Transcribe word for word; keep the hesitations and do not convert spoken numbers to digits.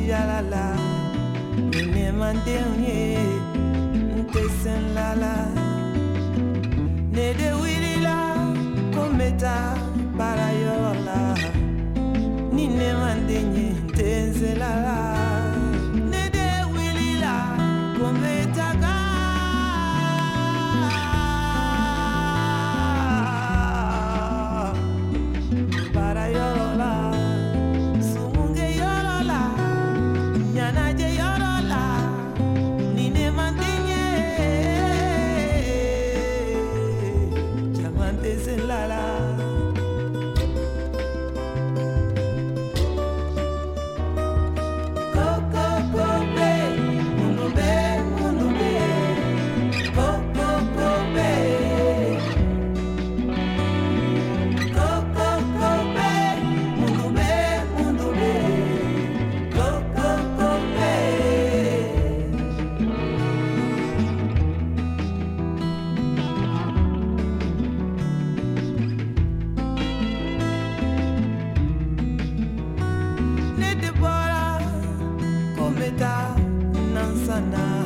yalala nine mandenye ntesen lala ne de wilila kometa para yola nine mandenye ntense lala ne de wilila kometa ka para yola sumunge yola nyanaje yola nine mandenye jamante selala coco cobe munube munube coco cobe coco cobe munube munube coco cobe ne debora kometa nansana